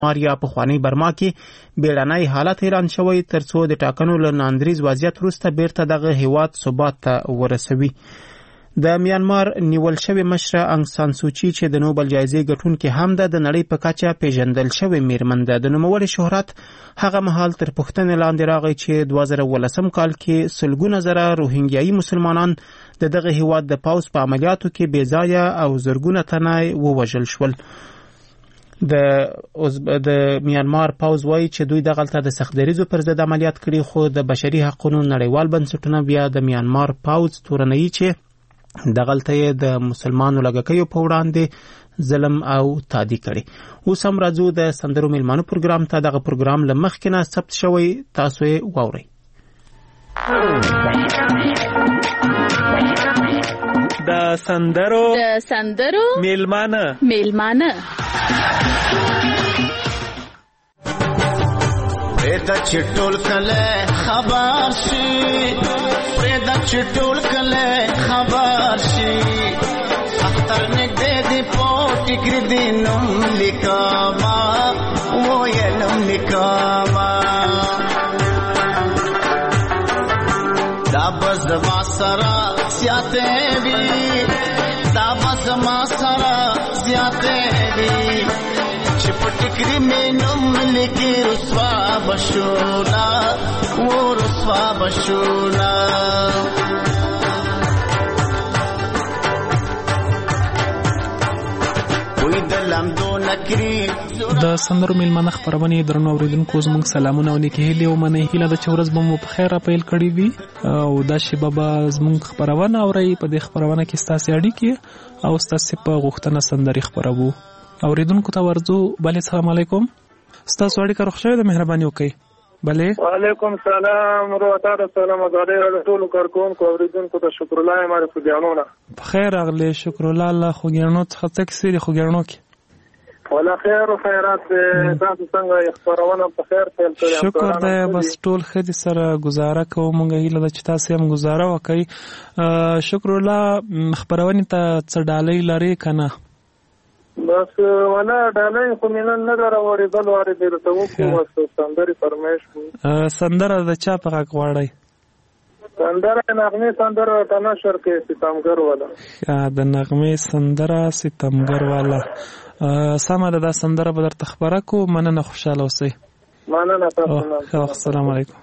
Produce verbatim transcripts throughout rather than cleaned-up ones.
ماریا په خوانی برما کې بیړنی حالت اعلان شوی ترڅو د ټاکنو له ناندریز وضعیت وروسته بیرته دغه هیواد ثبات ته ورسوي. د میانمار نیول شوی مشره انګ سان سوچي چې د نوبل جایزې ګټونکې هم ده د نړۍ په کچه پیژندل شوی میرمن ده. د نوموړې شهرت هغه مهال تر پوښتنې لاندې راغی چې دوه زره ولسم کال کې سلګونه زره روهینګیایي مسلمانان د دغه هیواد د پوځ په عملیاتو کې بې ځایه او زرګونه تنه ووژل شول. د د میانمار پوځ وایي چې دوی دغلته د سختدریزو پر ضد عملیات کړي، خو د بشري حقوقو نړیوال بنسټونه بیا د میانمار پوځ تورنوي چې دغلته یې د مسلمانو لږکیو په وړاندې ظلم او تعدي کړي. اوس هم راځو د سندرو میلمانو پروګرام ته. دغه پروګرام له مخکې نه ثبت شوی، تاسو یې واورئ. د سندرو د سندرو میلمانه میلمانه پرېدا چټول کله خبر شي، پرېدا چټول کله خبر شي، اختر نګدې دې پوټ کړې دې نوم لیکما و یلم لیکما دا بس ما سره زیاته وی، دا بس ما سره زیاته وی، چې پټکری مې نوم لیکي رسوا بشونا و رسوا بشونا. د سندرو میلمانه خپرونې درنو اوریدونکو زموږ سلامونه او نیکې هیلې او مننې هیله ده چې ورځ به مو په خیر پیل کړې وي او دا شیبه به زموږ خپرونه اورئ. په دې خپرونه کې ستاسې اړیکې او ستاسې په غوښتنه سندرې خپروو. اوریدونکو ته ورځو. بلې السلام علیکم، ستاسو اړیکه روغ شوې ده؟ مهرباني وکړئ. بلې وعلیکم سلام ورحمة الله سلام علیکم ټول کارکونکو اوریدونکو ته شکر الله ماره خوګیانونه. بخیر اغلی شکر الله الله خوګیانو څخه څه کیسې دي خوګیانو کې؟ ولا خیر او خیرات تاسو څنګه خبرونه په خیر پیل کړئ؟ شکر ده، بس ټول ښه دي، سره گزاره کوو. مونږ هیله ده چې تاسو هم گزاره وکړئ. شکر الله خبرونه ته څه ډالۍ لري کنه؟ بس ولا ډالۍ خو مینن نه راوړې بل واره دې ته وکړو سندري فرمایش وو. سندره د چا په غږ غواړئ؟ سندره نغمه سندره د نشر کې ستمګر والا. ښه، د نغمه سندره ستمګر والا. سمه ده، دا سندره به درته خبره کو. مننه، خوشاله اوسئ. مننه تاسو نه. السلام علیکم.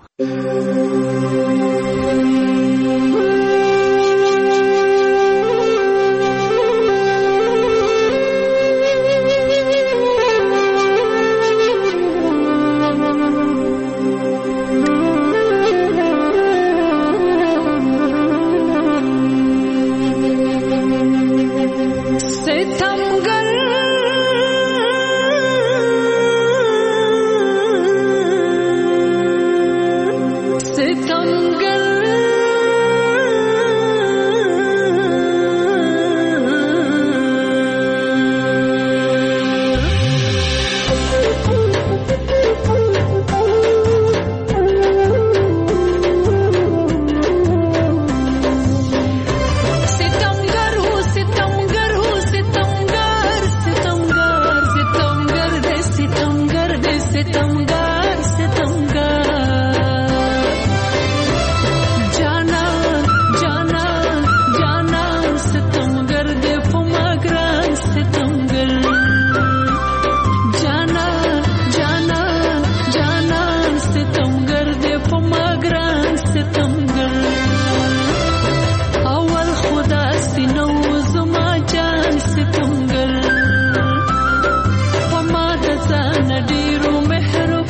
ستمګر په ما د ځان ډیرو مهربان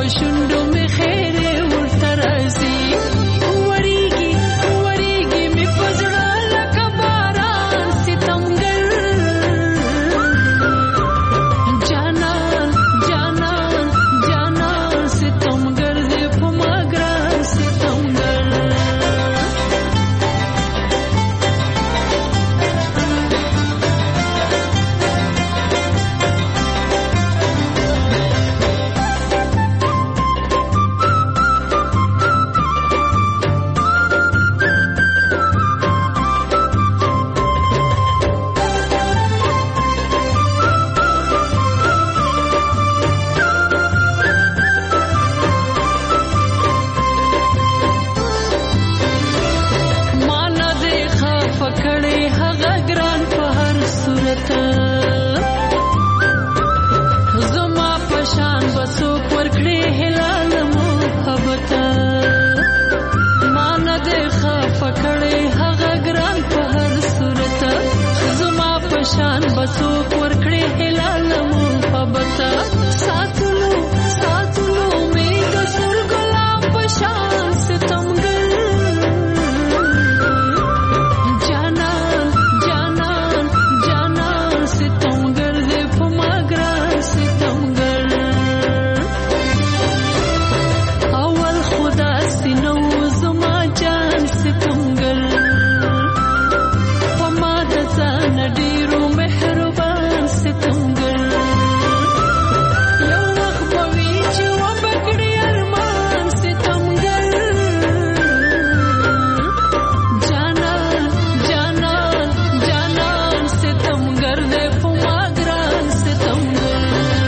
شونډو مې خیر ورته راځي وریږي وریږي مې په زړه لکه باران ستمګر جانان جانان جانان ستمګر دې په ما ګران ستمګر شان بسو ورکړې هلال محبت ساتلو ساتلو مې د سر ګلاب شان ستمګر جانان جانان جانان ستمګر دې په ما ګران ستمګر اول خدا سينو زما جان ستمګر په ما د ځان ډېرو مهربان ستمګر یو وخت به وي چې وبکړي ارمان ستمګر جانان جانان جانان ستمګر دې په ما ګران ستمګر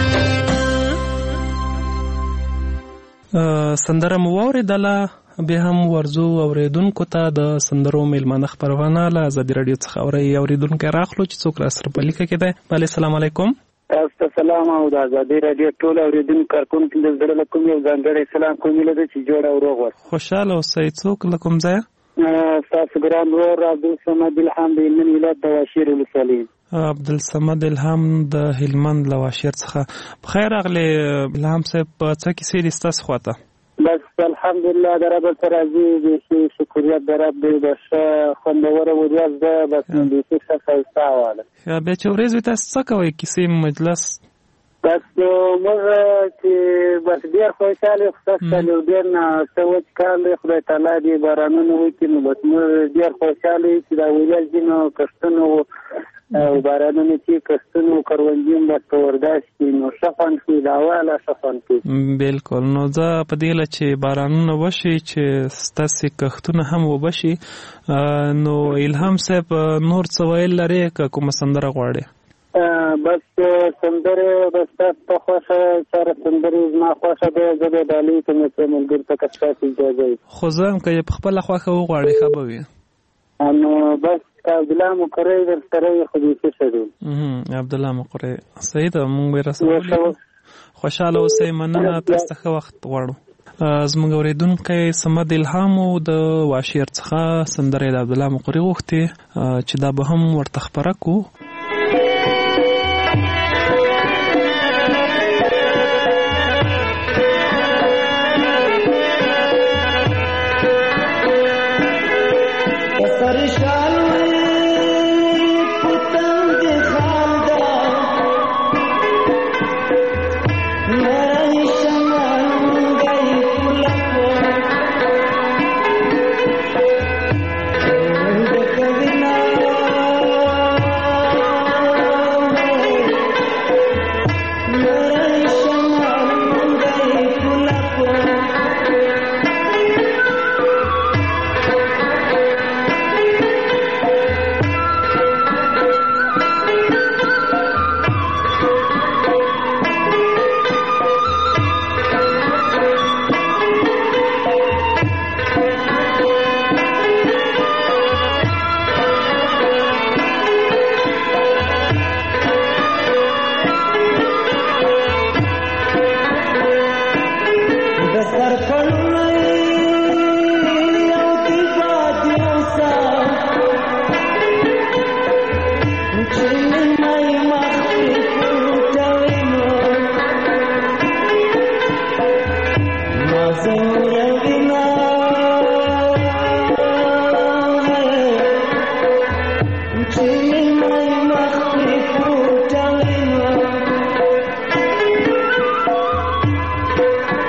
سندره مو واورېدله بیا هم ورزو اوریدونکو ته د سندرو میلمانه خپرونه له ازادي راډیو څخه اوري اوریدونکو راخلو چې څوک را سره په لیکه کې ده. بله سلام علیکم. تاسو سلام او د ازادي راډیو ټول اوریدونکو کارکونکو د زړه له کومې یو ځانګړی سلام کوم لده چې جوړ او روغ وي. خوشاله اوسئ. څوک له کوم ځای؟ تاسو ګران ورور عبدالصمد الهام د هلمند ولایت د واشیر ولسوالۍ. عبدالصمد الهام د هلمند له واشیر څخه. بخیر راغلی الهام صاحب. څه کیسې دي ستاسو خواته؟ بس الحمدلله د رب سره راضي دي چې شکریت د رب دی. بس خوندوره ورځ ده. بس دې څه ښایسته واله. بیا چې ورځ وي تاسو څه کوئ کیسې مجلس؟ بس موږ چې بس ډېر خوشحاله یو خصوصا یو ډېر نه څه وچ کار دی خدای تعالی دې بارانونه وکړي نو بس موږ ډېر خوشحاله یو چې دا ورځ دي نو کښتونه او بارانونه چې کښتونه کروندې هم بس په ورداش کې نو ښه خوند کوي د هوا له ښه خوند کوي. بلکل. نو زه په دې هیله چې بارانونه وشي چې ستاسې کښتونه هم وبشي. نو الهام صاحب نور څه ویل لرې که کومه سندره غواړې؟ بس سندرې بس تاسو ته خوښه چاره سندرې زما خوښه ده. زه به ډالۍ کوم چې ملګرو ته که ستاسو اجازه وي. خو زه هم که یې په خپله خوښه وغواړې ښه به وي. نو بس عبدالله مقری در سره یې خو بیخي ښه دی. عبدالله مقری صحیح ده. موږ به یې رسولی. خوشحاله اوسئ. مننه. تاسو ته ښه وخت غواړو. زموږ اورېدونکی صمد الهام د واشیر څخه سندره یې د عبدالله مقری غوښتې چې دا به هم ورته خپره کړو.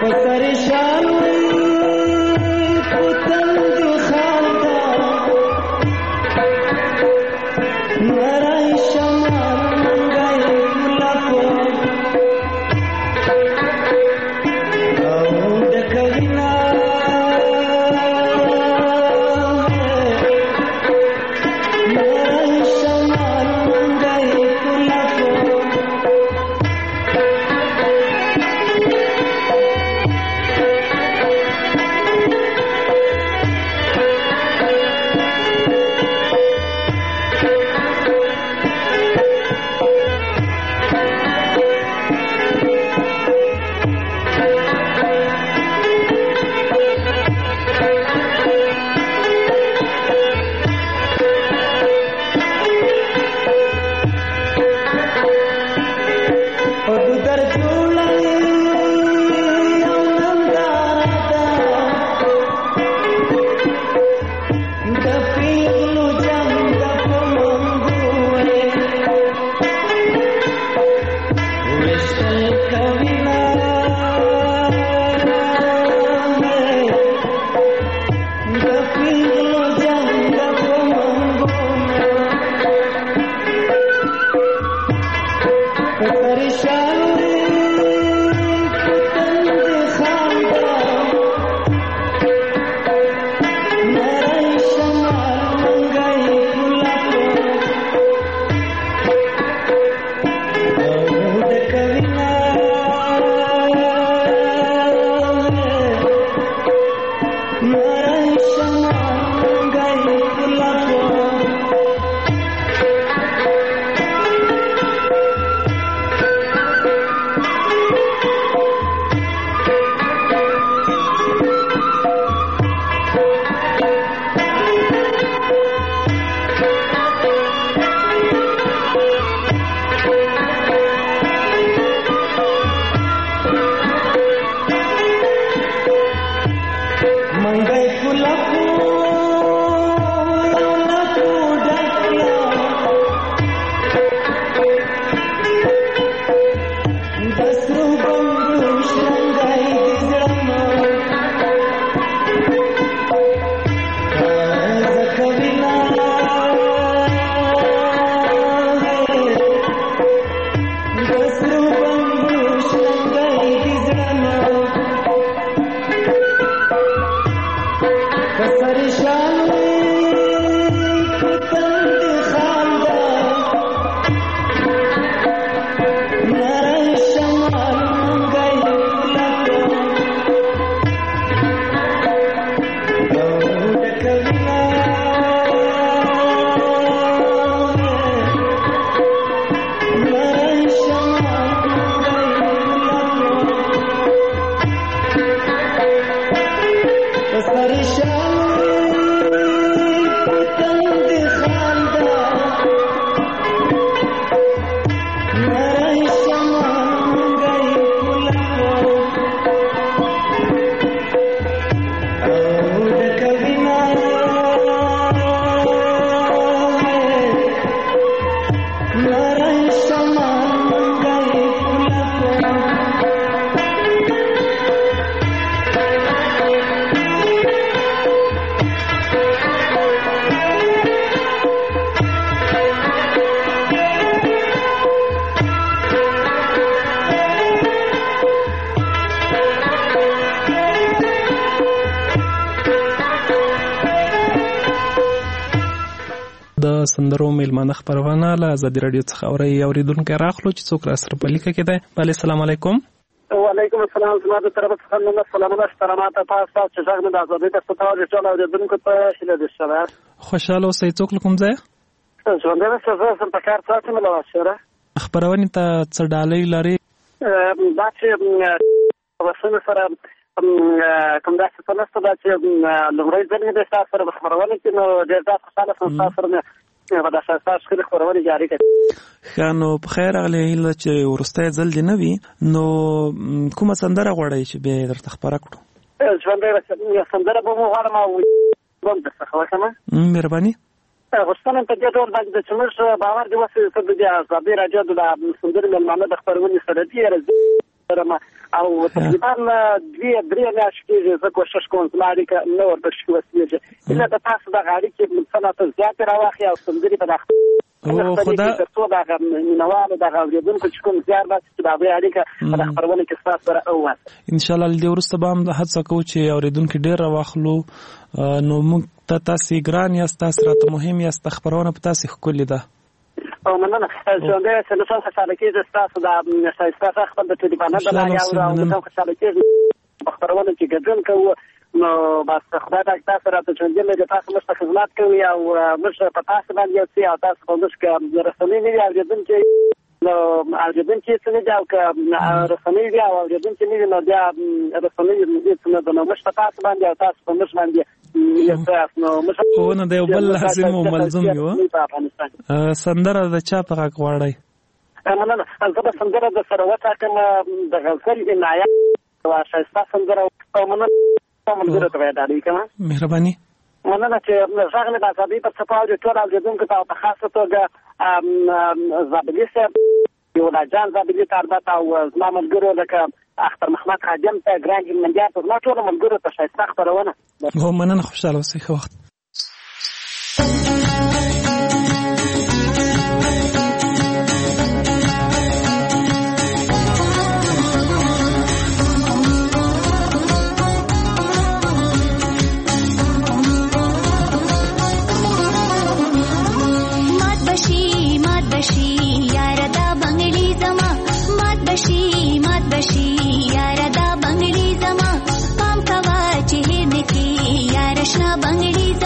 سندرو میلمانه خبرونه له ازادي رادیو څخه اوري اوریدونکو راخلو چې څوک را سره په لیکه کې ده. بله السلام علیکم. وعلیکم السلام. زما د طرف څخه نو سلامونه سترامات تاسو چې څنګه د ازادي د ستاره ټول اوریدونکو ته هیله ده سره خوشاله اوسئ. څوک کوم ځای ژوند ده څه څه په کار ساتي مله واشره خبرونه ته څه ډالۍ لري دا چې وسنه سره کوم دا څه په لاسته دا چې لومړی ځل د تاسو سره خبرونه کې نو ډېر تاسو سره تاسو سره په داسې اساس کې خبرونه جاری کړي. خانو په خیر اغلی هله چې ورسته ځل دی نه وي نو کومه سندره غواړئ چې به درته خبره کړو؟ ژوند دی سندره به مو غواړم او بم درته خوښم. مهرباني غوښتنه په دې ډول باندې چې موږ باور دی وسه د ازادي راډیو د سندرې مېلمانه د خبرونې سره دی سره او تقریبا دوی درې میاشتې کېږي زه کوشش کوم زما اړیکه نه ورپسې وسلېږي هیله ده تاسو دغه اړیکې څه نه څه زیاتې راواخلئ او سندرې په دغه خدا ترڅو دغه مینوالو دغه اورېدونکو چې کوم زیار باسي چې د هغوی اړیکه په دغه خپرونه کې ستاسو سره وواسي انشاءالله له دې وروسته به هم هڅه کوو چې اورېدونکي ډېر راواخلو نو موږ ته تاسې ګران یاست تاسې راته مهم یاست خپرونه په تاسې ښکلې ده او مننه ژوندی اوسې نو څوم خوشحاله کېږي ستاسو د ښایسته غږ خپل د ټلیفونه د لارې اورو او نو څوم خوشحاله کېږي په خپرونه کې ګډون کوو نو بس خدای پاک تاسو راته ژوندي لري تاسو موږ ته خدمت کوي او موږ په تاسو باندې یو څه او تاسو په موږ کې رسنۍ نه وي اورېدونکي نو اورېدونکي څه نه دي او که رسنۍ وي او اورېدونکي نه وي نو بیا رسنۍ څه نه ده نو موږ په تاسو باندې او تاسو په موږ باندې خو نه د یو بل لازم او ملزم یو سندره د چا په غږ غواړئ مننه زه به سندره د سره وټاکم د غزل عنایت یوه ښایسته سندره او مننه ملګرو ته به یې ډالۍ کوم مهرباني مننه چې غږ مې د ازادۍ په څپو اوري ټول اورېدونکو ته او په خاصه توګه زابلي صاحب یولا جان زابلي ته البته او زما ملګرو لکه اختر محمد خادم ته ګران هلمندیان ته زما ټولو ملګرو ته ښایسته خپرونه هو مننه خوشحاله اوسئ ښه وخت بنگړي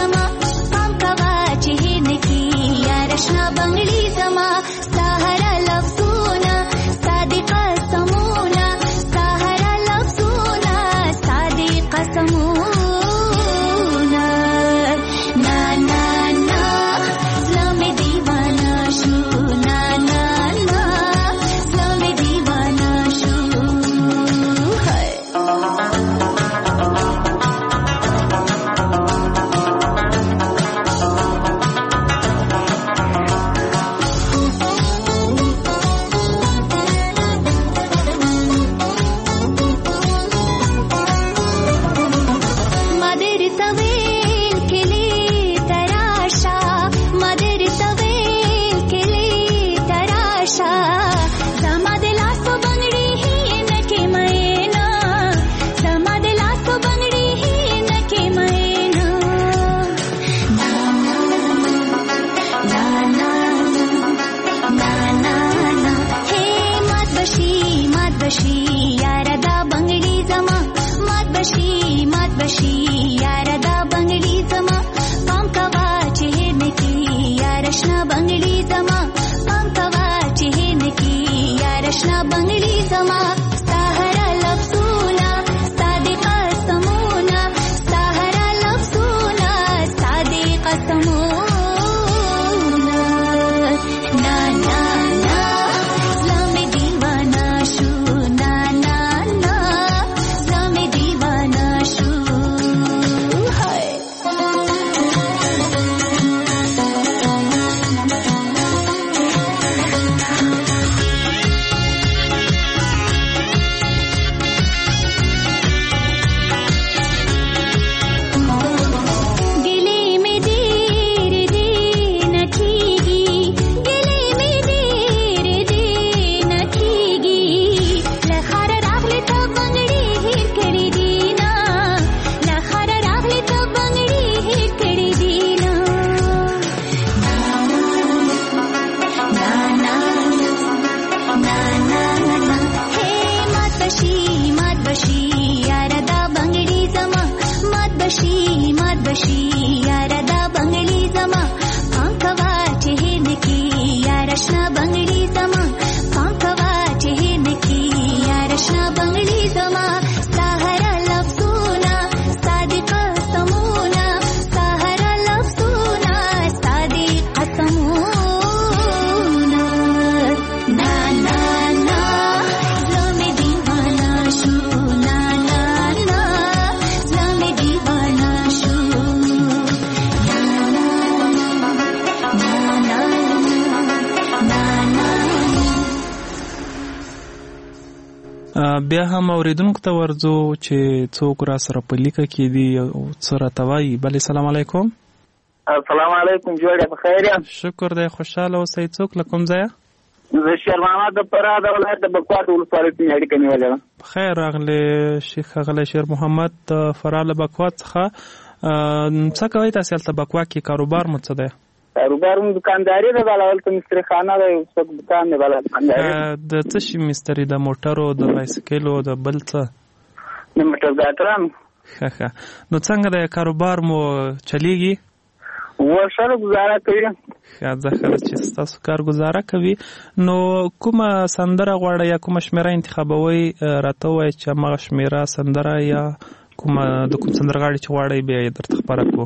بیا هم اوریدونکو ته ورځو چې څوک را سره په لیکه کې دي او څه راته وایي. بلې سلام علیکم. السلام علیکم، جوړ په خیر یم؟ شکر دی، خوشحاله اوسئ. څوک له کوم ځایه؟ زه شیر محمد د فراه د ولایت د بکوات ولسوالۍ څخه اړیکه نیولې وم. خیر راغلی شیخ ښاغلی شیر محمد د فراه له بکوات څخه. څه کوئ تاسې هلته بکوات کې؟ کاروبار مو څه دی؟ کاروبار مو دکانداري ده، بله هلته مستري خانه ده، یو څوک دکان دی، بله دکانداري. د څه شي مستري؟ د موټرو، د بایسکلو، د بل څه؟ د موټرګاټرانو. ښه ښه. نو څنګه د کاروبار مو چلیږي؟ ورسره ګزاره کوي. ښه ده، ښه ده چې ستاسو کار ګزاره کوي. نو کومه سندره غواړئ یا کومه شمېره انتخابوئ؟ راته ووایئ چې هماغه شمېره سندره یا کومه د کوم سندرغاړي چې غواړئ بیا یې درته خپره کړو.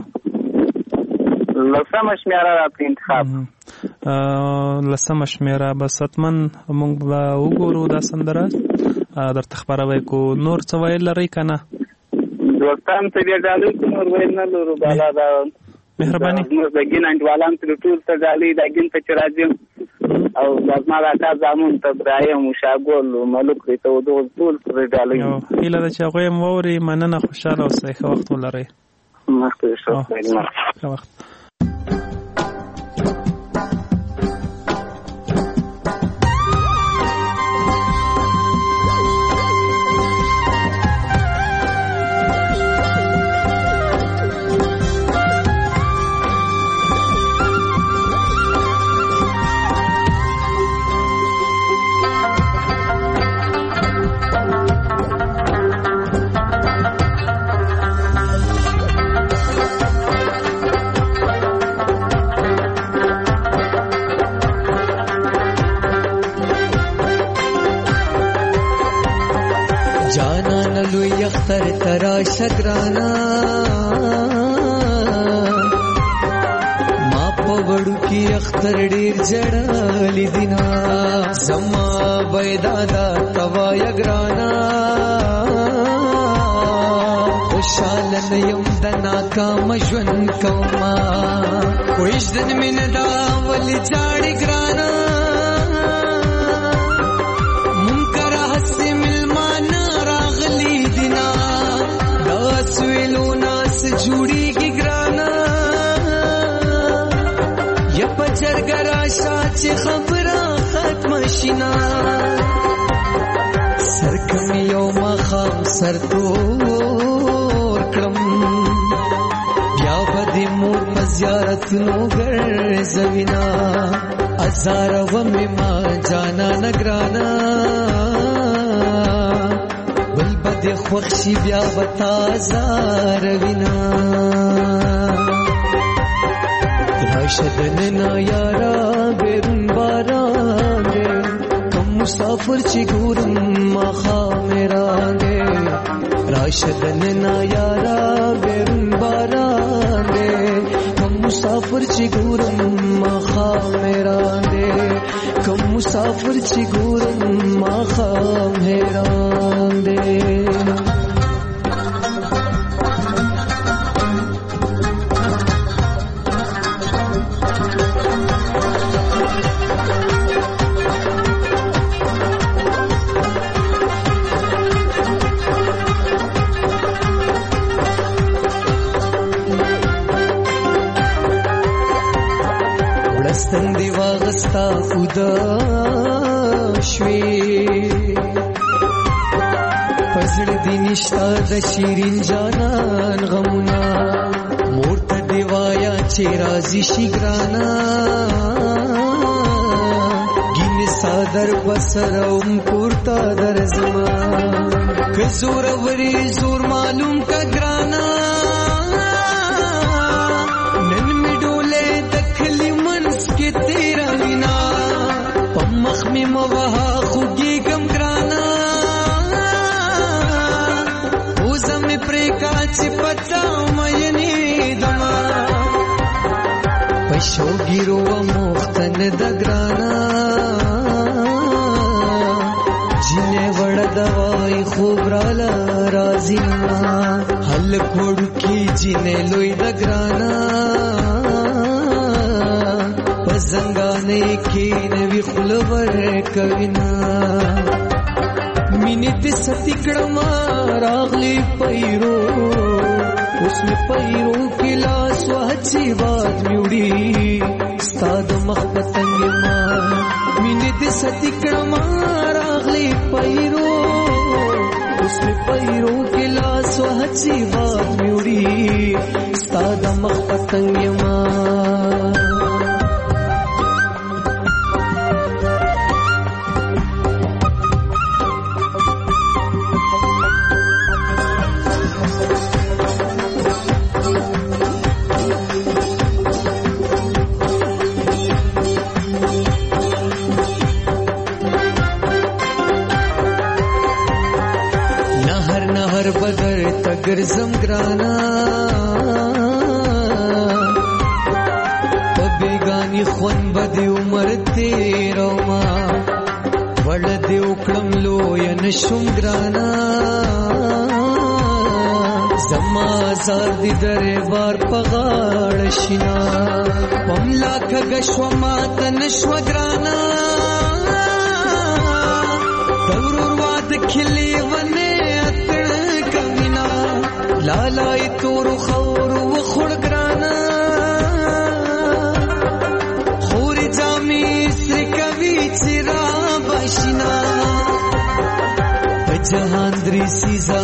لسمه شمېره راته انتخاب. لسمه شمېره بس حتمن موږ به وګورو دا سندره درته خپروی کړو. نور څه ویل لرئ که نه؟ دوستانو ته بیا ډالۍ کړو، نور ویل نه لرو. بالا دا مهرباني زموږ د ګین انډوالانو ته ټول ته ډالۍ، دا ګین ته چې راځم او دا زما د اکا زامن ته ابراهیم، شاګل، ملک دی ته دغه ټول پرې ډالۍ. هیله ده چې هغوی هم واوري. مننه، خوشحاله اوسئ، ښه وخت ولرئ. مخکې ښه وخت. اختر ترا شگرانا ما پوڑو کی اختر ډیر جړالی دینا زما بيدادا توا یگرانا خوشالن یم د ناکام ژوند کوما کویش دن من دا ول جاړی ګرانا منکر حسی ملمان راغلی دینا داس ویلو ناس جوړی کی ګرانا یا پچرګرا شاچ خبره ختم شینا سرکم یوم خام سرتور کړم بیا بدی مور پزیارت نو ګرځوینا ازار و ما جانا نگرانا بل بد خوښي بیا وتا زار وینا راشدن نا یارا بیرون باران دے کم مسافر چی گورم مخا میران دے راشدن نا یارا بیرون باران دے کم مسافر چی گورم مخا میران دے کم مسافر چی گورم مخا میران دے ستندی واغستا خدا شوی پزړ دی نشتا د شیرین جانان غمونا مورته دی وایا چې راضی شي ګرانا ګین صادر بسروم پورتا در زما که زور وری زور معلوم کا ګرانا نن می ډوله دخلی के तेरा बिना पमख में मवहा खुगी गम ग्राना उज़म प्रेका चिपता मयनी दमा पशो गिरो मुख्तन दग्राना जिने वड़ दवाई खूब राला राजिना हल कोड़ की जिने लोई दग्राना زنګانې کې نوی خلور کوینا مینې دې ستې کړم راغلی پیرو اوس مې پیرو کې لاس وهڅې باد مې وړي ستا د مخ پتنګ یما مینې دې ستې کړم راغلی پیرو اوس مې پیرو کې لاس وهڅې باد مې وړي ستا د مخ پتنګ یما ګرځم ګرانا په بیگانی خون بدی عمر تیرو ما وړ دې وکړم لوی نشم ګرانا زما زار دې دربار په غاړه شینا پملا کګشو ما ته نشو ګرانا دورور واد کلی ونه لالائی تورو خور و خور گرانا خوری جامی سر کبھی چرا باشنا جہان دری سیزا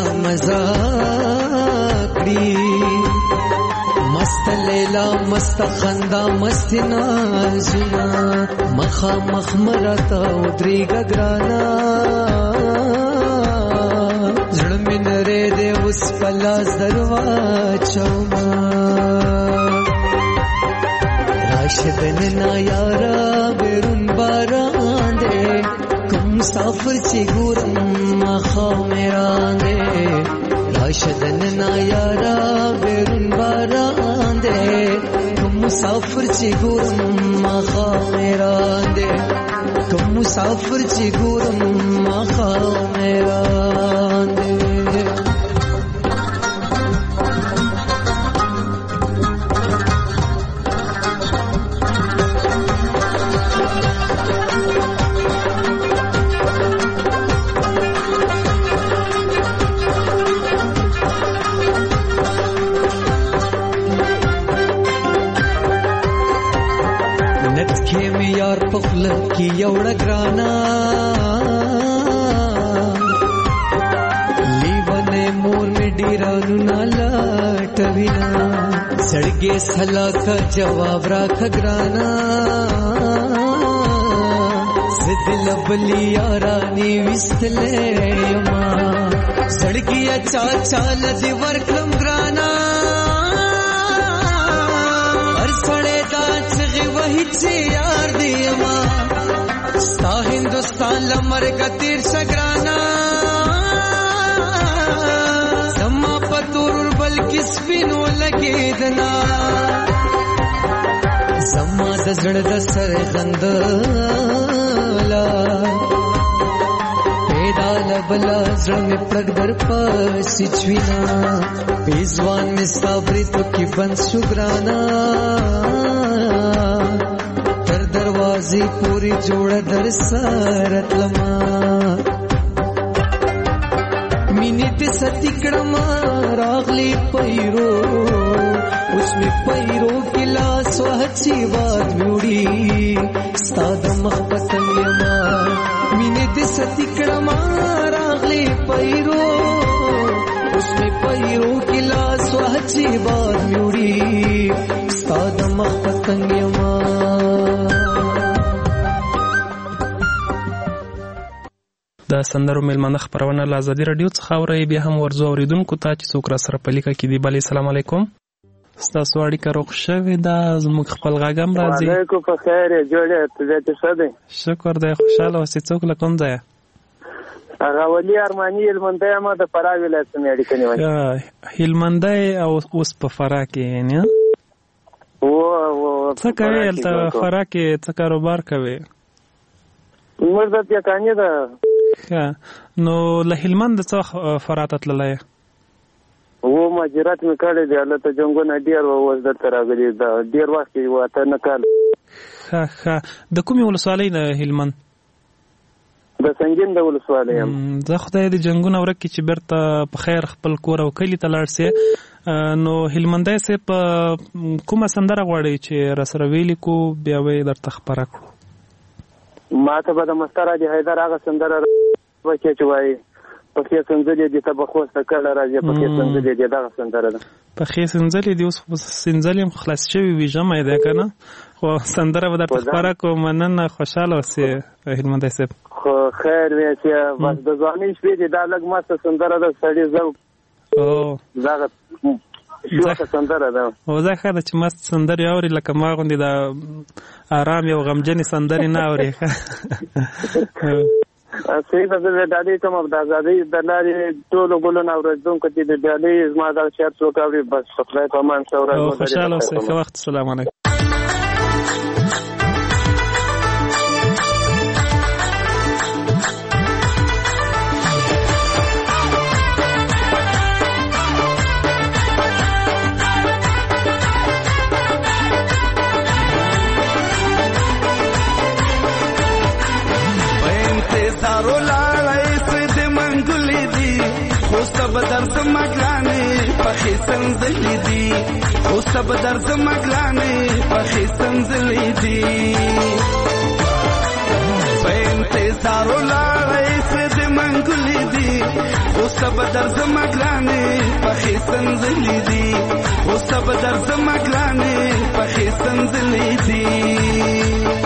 مزاکڑی مست لیلا مست خندا مست نازنا مخا مخمرتا ادری گگرانا زړه نره دې اوس پلاس درواچو ما راشدن نا یارا بیرون باران دې کوم مسافر چې ګورم ما خو میران دې راشدن نا یارا بیرون باران دې کوم مسافر چې ګورم ما خو میران دې کوم مسافر چې ګورم ما خو میران دې پخل کی یوڑا گرانا لیوانے مور میں ڈیرانو نالا ٹوینا سڑگے سلا کا جواب راکھ گرانا زد لبلی یارانی وستلے یما سڑگیا چاچا لدی ورکلم گرانا اور سڑے دا چغی وہی چی یار دیما ستا ہندوستان لمرگ تیر شگرانا زما پتور بلکی سپینو لگی دنا زما دزڑ دسر غندلا پیدا لبلا زڑ میں پرگ در پاسی چوینا پیزوان میں صابری تو کی بند شگرانا دروازی پوری جوڑ در سارت لما مینی تی ستی کڑما راغلی پیرو اس میں پیرو کی لاس وحچی باد میوڑی ستا دمخ پتن یما مینی تی ستی کڑما راغلی پیرو اس میں پیرو کی لاس وحچی باد میوڑی ستا دمخ پتن یما د سندرو میلمانه خبرونه له ازادي رادیو څخه اورئ. بیا هم ورځو اوریدونکو ته چې څوک را سره په لیکه کې دی. بلې سلام علیکم. ستاسو اړیکه روغ شوې ده. زموږ خپل غږ هم راځي. وعلیکم په خیر جوړه ته دې ښه دی. شکر دی خوشاله اوسې. څوک له کوم ځایه؟ هغه ولی ارمانی هلمندی ما د فراه ولایت څخه اړیکه نیولې. هلمندی او اوس په فراه کې نه او څه کوي هلته فراه کې څه کاروبار کوي؟ موږ د یکانې ده. نو له هلمند څخه فراه ته تللی و مهاجرت مې کړی دی. هلته جنګونه ډېر و اوس دلته راغلي ده. ډېر وخت یې و اته نه کال. ښه ښه. د کومې ولسوالۍ نه هلمند؟ د سنگین د ولسوالۍ یم. زه خدای دې جنګونه ورکړي چې بیرته په خیر خپل کور او کلي ته لاړ سې. نو هلمندی صاحب کومه سندره غواړئ چې راسره ویلي کو بیا به یې درته خپره کړو؟ ما ته به د مستر حاجي حیدر هغه سندره وکړي چې وایي پخې سنځلې دي ته به خوسته کله راځي پخې سنځلې دي دغه سندره ده. پخې سنځلې دي اوس سنځلې هم خلاص شوي وي ژمی دی که نه خو سندره به درته خپره کړو. مننه خوشحاله اوسې هلمندی صاحب. خو خیر وی چې بس د ځوانۍ شپې دي دا لږ مسته سندره ده سړي ذوق دغه شوخه سندره ده. او دا ښه ده چې مست سندرې اوري لکه ما غوندې د ارام یو غمجنې سندرې نه اوري. صحیح ده. زه ډالۍ کوم د ازادۍ د لارې ټولو ګلونه اورېدونکو چې د ډالۍ زما دغه شعر څوک اوري بس خدای په امان ښه ورځ خوشحاله اوسئ. ښه وخت. السلام علیکم. دارو لاړای سې د منګلې دي خو سب درځ مګلانې پخې سنځلې دي خو سب درځ مګلانې پخې سنځلې دي په انتظارو لاړای سې د منګلې دي خو سب درځ مګلانې پخې سنځلې دي خو سب درځ مګلانې پخې سنځلې دي.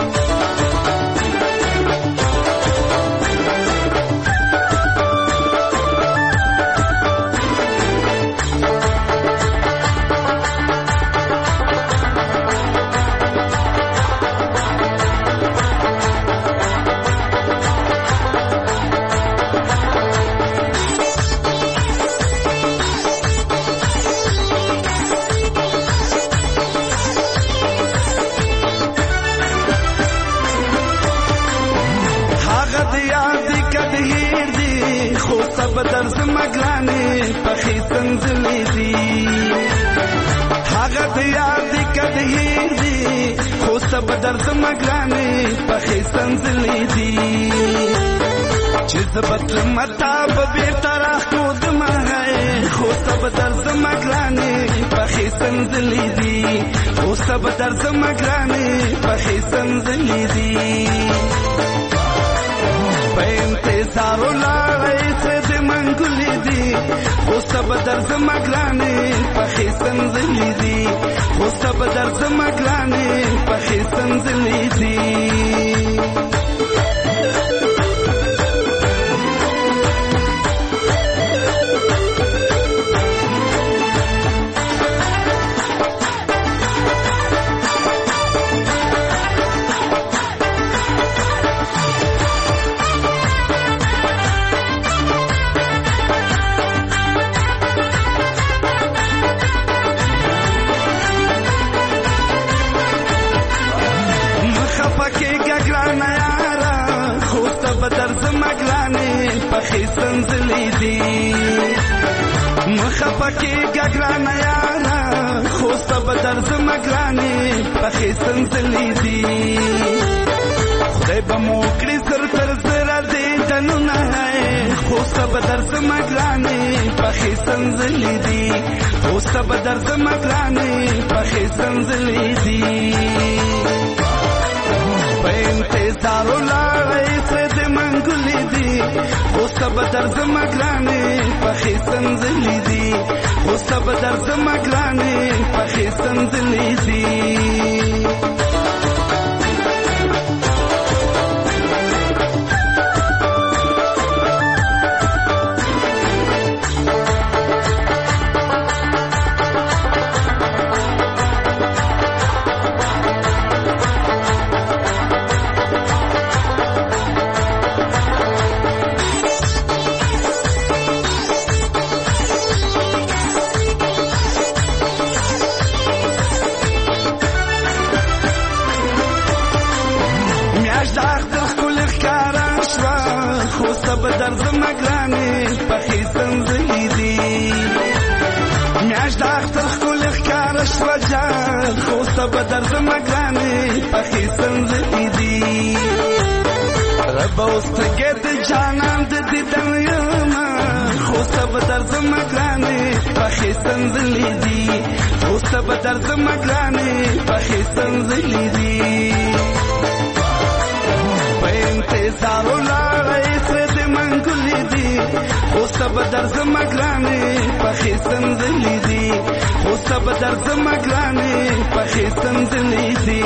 بدرز مګلانې پخې سنځلې دي هغه د یاد کده هیر دي خو سب درز مګلانې پخې سنځلې دي چې زبط متا به طرح کو د مه خو سب درز مګلانې پخې سنځلې دي خو سب درز مګلانې پخې سنځلې دي. په انتظارو لاړای سې د منګلې دي خو سب درځ مګلانې پخې سنځلې دي خو سب درځ مګلانې پخې سنځلې دي. پخې سنځلې دي مخه پکې ګګرانه یاره خو سب درځ مګلانې پخې سنځلې دي. خدای به مو کړي سر تر سره دې دنونه خو سب درځ مګلانې پخې سنځلې دي خو سب درځ مګلانې پخې سنځلې دي. په انتظارو لاړای سې د منګلې دي خو سب درځ مګلانې پخې سنځلې دي خو سب درځ مګلانې پخې سنځلې دي. سب درځ مګلانې پخې سنځلې دي میاش د اختر ښکل ښکاره شوه جان خو سب درځ مګلانې پخې سنځلې دي. زب اوسترګې د جانان د دیدن یما خو سب درځم ګرانې پخې سنځلې دي خو سب درځم ګرانې پخې سنځلې دي په انتظار ولاړې سره د منګلې دي خو سب درځم ګرانې پخې سنځلې دي خو سب درځم ګرانې پخې سنځلې دي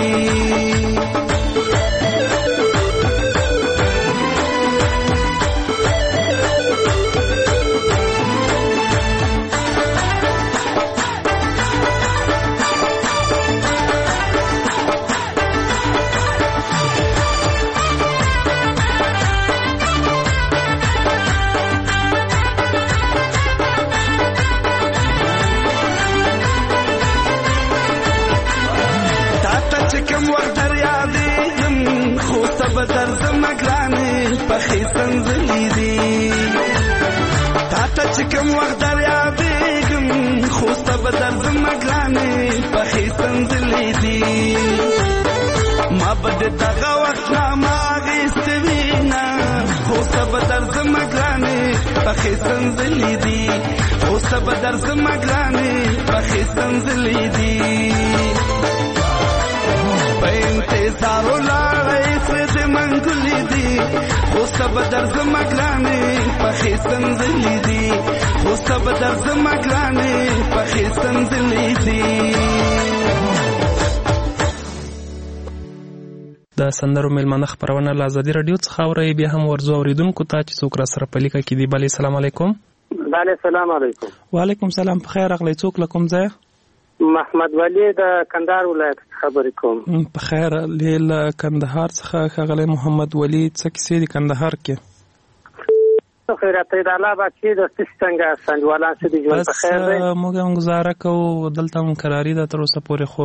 درځم ګرانې پخې سنځلې دي تا ته چې کوم وخت در یادېږم خو ستا به درځم ګرانې پخې سنځلې دي ما به د دغه وخت نامه اخیستې وي نه خو ستا به درځم ګرانې پخې سنځلې دي خو ستا به درځم ګرانې پخې سنځلې دي په انتظار ولاړې سره د منګلې دي خو سب درځم ګرانې پخې سنځلې دي خو سب درځم ګرانې پخې سنځلې دي د سندرو میلمانه خپرونه له ازادي راډیو څخه اورئ بیا هم ورځو اورېدونکو ته چې څوک را سره په لیکه کې دي بلې سلام علیکم بله سلام علیکم وعلیکم سلام په خیر راغلی څوک له کوم ځای محمد ولی د کندهار ولایت خبرې کوم په خیر له کندهار څخه ښاغلی محمد ولی څه کیسې دي کندهار کې خیرات د الله بچي د څنګه سنجوالان څه دي ژوند په خیر دی موږ هم گزاره کوو دلته هم قراري ده تر اوسه پورې خو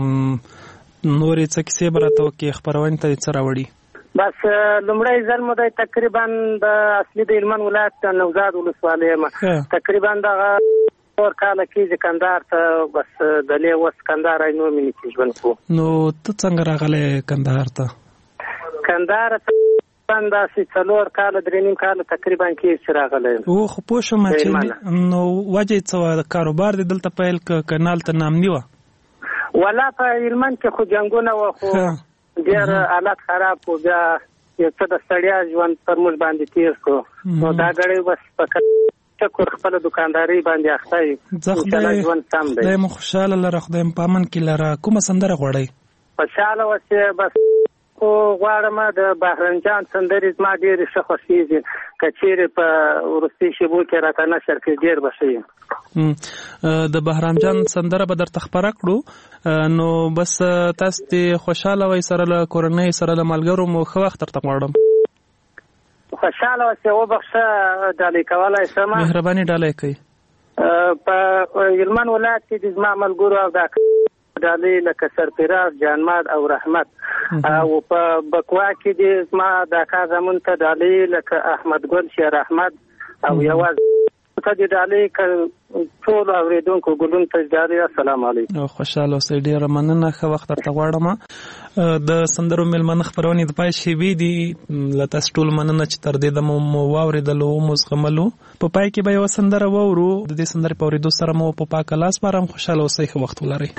نورې څه کیسې به راته وکړي خپرونې ته څه راوړي بس لومړی ځل مو دی تقریبا د اصلي د هلمند ولایت د نوزاد ولسوالۍ یم تقریبا دغه څلور کاله کېږي کندهار ته بس دلې اوس کندهار نو مې نه کېږي ژوند کوو نو ته څنګه راغلی کندهار ته کندهار ته داسې څلور کاله درې نیم کاله تقریبا کېږي چې راغلی یم او خو پوه شوم چې نو وجه یې څه وه کاروبار دې دلته پیل که کنال ته نامني وه ولا په هلمند کې خو جنګونه وه خو ډېر حالت خراب و بیا یو څه د ستړیا ژوند پر موږ باندې تېر کړو نو دا ګړی بس په شکر خپل دکانداري باندې اخته یم انشاءالله ژوند سم دی خدای مو خوشحاله لره خدای مو په امن کې لره کومه سندره غواړئ خوشحاله اوسې بس خو غواړم د بهرنجان سندرې زما ډېرې ښه خوښېږي که چېرې په وروستي شېبو کې راته نشر کړي ډېر به ښه یم د بهرامجان سندره به درته خپره کړو نو بس تاسو دې خوشحاله وئ سره له کورنۍ سره له ملګرو مو ښه وخت درته غواړم خوشحاله اوسې وبخښه ډالۍ کولی شم مهرباني ډالۍ کوي په هلمند ولایت کې د زما ملګرو او دا ډالۍ لکه سرفراز جانماد او رحمت او په بکوا کې د زما د کار زمون ته ډالۍ لکه احمد ګل شیر احمد او یوازې ته د ډالۍ ټول اورېدونکو ګلون ته ډالۍ السلام علیکم خوشحاله اوسئ ډېره مننه ښه وخت درته غواړم د سندرو میلمانه خپرونې د پای شېبې دي له تاسو ټولو مننه چې تر دې دمه مو واورېدلو مو زغملو په پای کې به یوه سندره واورو د دې سندرې په اورېدو سره مو په پاکه لاس بارم خوشحاله اوسئ ښه وخت ولرئ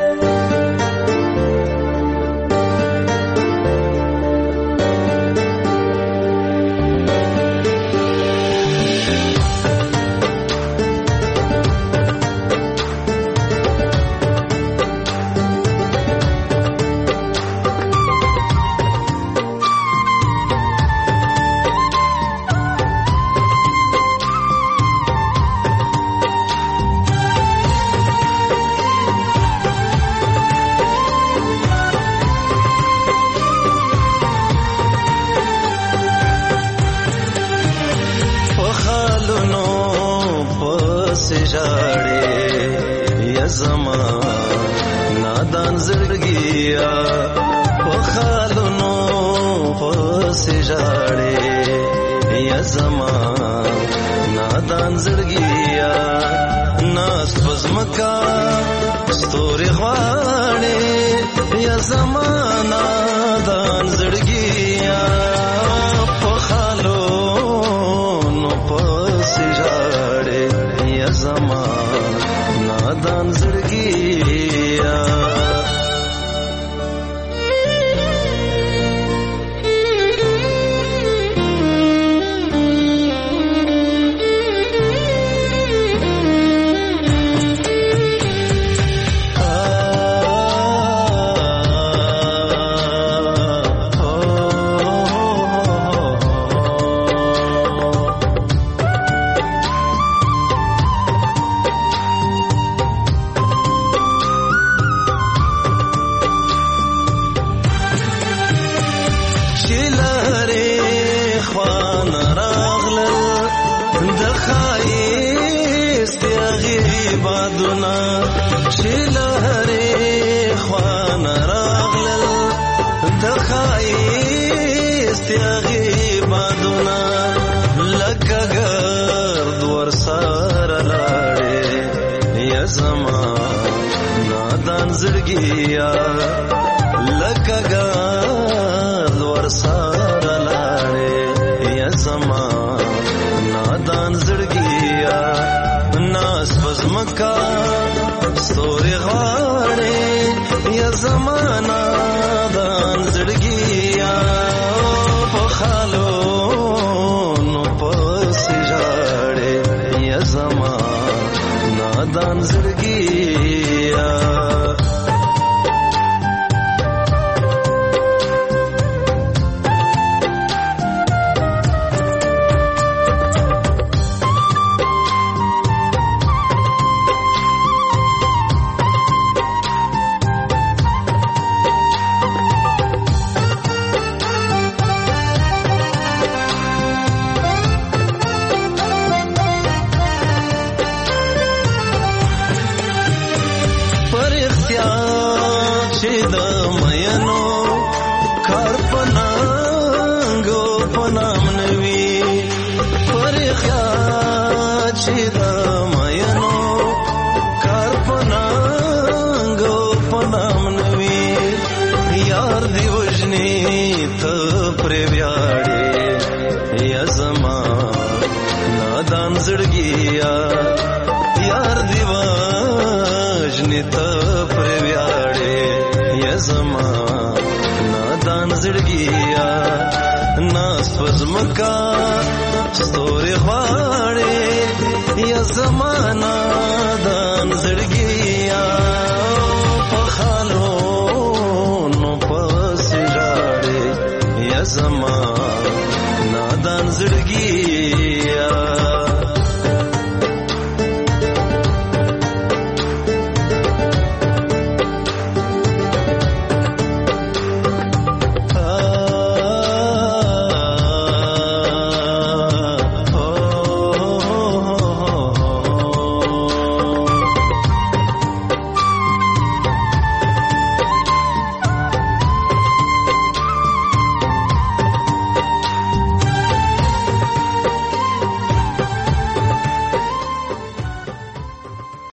نادان زړګیا زړګیا لکه ګل ورسره لاړې یا زما نادان زړګیا ناس پزمکا ستوري غاړې یا زما نادان زړګیا په خالو نو پس جاړې یا زما نادان زړګیا زړګیا یار دیواجنی ته پر ویاړې یا زما نادان زړګیا ناس پزمکا ستوري غواړې یا زما نادان زړګیا په خالو نو پس جاړې یا زما نادان زړګیا